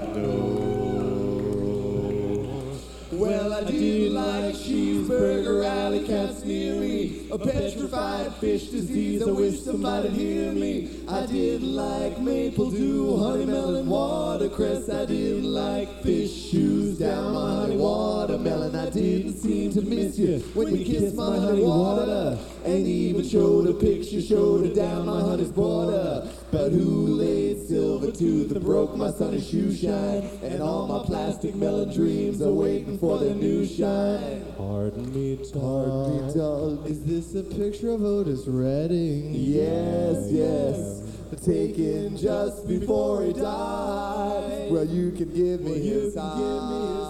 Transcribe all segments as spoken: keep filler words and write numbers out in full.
didn't know. Well, I didn't like cheeseburger, alley cats near me, a petrified fish disease, I wish somebody'd hear me. I didn't like maple dew, honey melon, watercress. I didn't like fish shoes down my honey watermelon. I didn't seem to miss you when you kissed my honey water, and even showed a picture, showed it down my honey's border. But who laid silver tooth and broke my sunny shoe shine, and all my plastic melon dreams are waiting for their new shine. Pardon me, Pardon me, dog. Is this a picture of Otis Redding? Yes, yes. Taken just before he died. Well, you can give me well, his hide. Give me his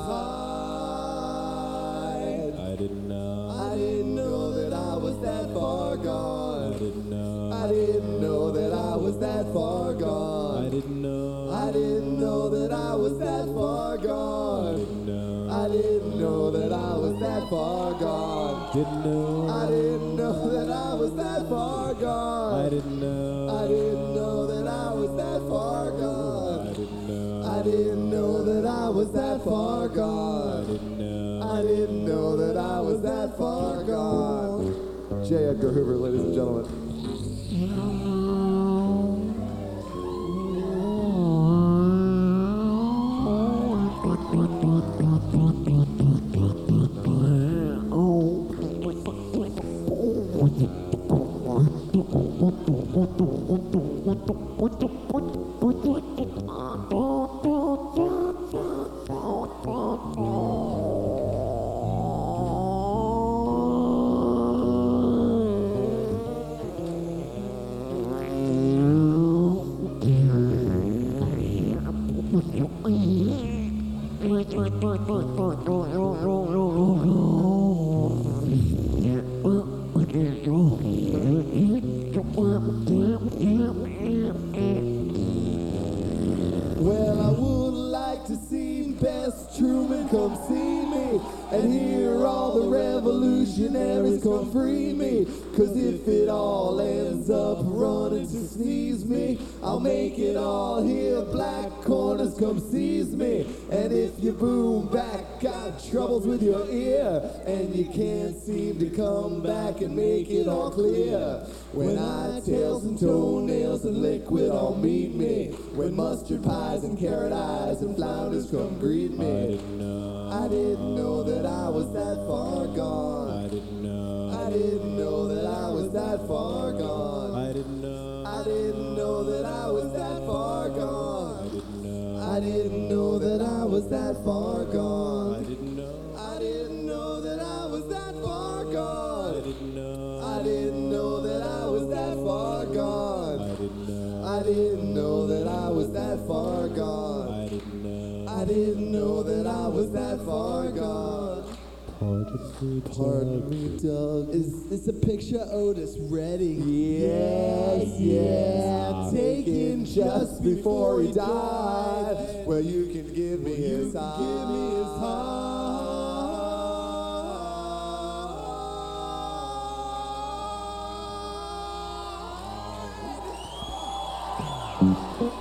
hide. I didn't know. I didn't know that I was that far gone. I didn't know. I didn't know that I was that far gone. I didn't know. I didn't know that I was that far I gone. didn't know. I didn't know that I was that far gone. Didn't know. I didn't know that I was that far gone. I didn't know. I didn't know that I was that far gone. I didn't know. I didn't know that I was that far I gone. didn't know. I didn't know that I was that far gone. J. Edgar Hoover, ladies and gentlemen. Well, I would like to see Best Truman come see me, and hear all the revolutionaries come free me. Cause if it all ends up running to sneeze me, I'll make it all here. Black corners come seize me. And if you boom back, got troubles with your ear, and you can't seem to come back and make it all clear, when I tails and toenails and liquid all meet me, when mustard pies and carrot eyes and flounders come greet I me. didn't know. I didn't know that I was that far gone. I didn't know. I didn't know that I was that far gone. I didn't know. I didn't know that I was that far I gone. didn't know. I didn't know that I was that far I gone. didn't know. I didn't know that I was that far I gone. didn't know. I didn't know that I was that far gone. I didn't know. I didn't know that I was that far gone. I didn't know. I didn't know that I was that far gone. Pardon me, Pardon me, Doug. Is this a picture of Otis Redding? Yes, yeah, taken just before he died. Well, you can give me his heart. Give me his heart.